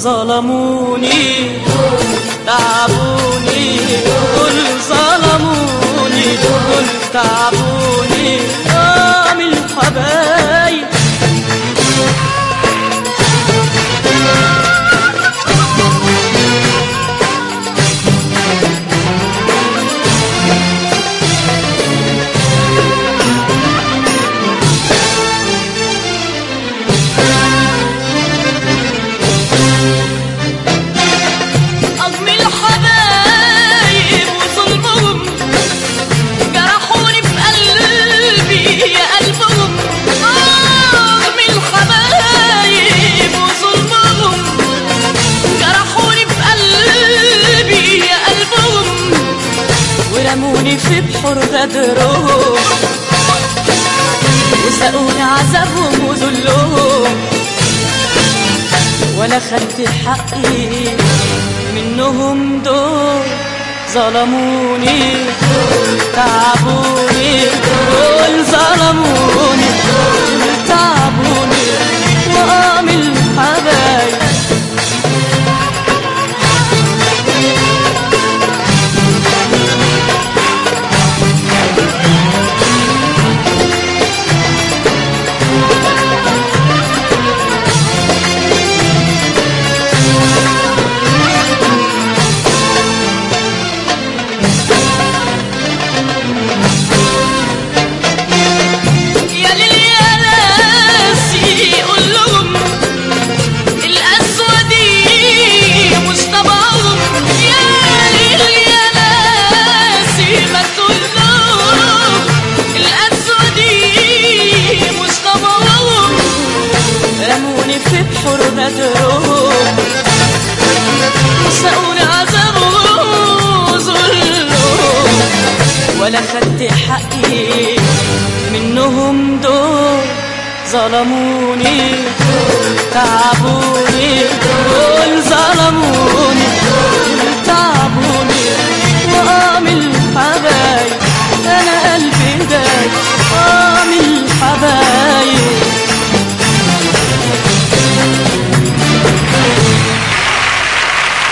ظلموني تعبوني دول ظلموني دول تعبوني من الحبايب رموني في بحر غدرهم وسقوني عذابهم وذلهم ولا خدت حقي منهم دول ظلموني تعبوني دول ظلموني دول تعبوني وقاموا الحبايب في بحر غدرهم وسقوني عذابهم وذلهم ولا خدت حقي منهم دول ظلموني تعبوني دول ظلموني تعبوني وقاموا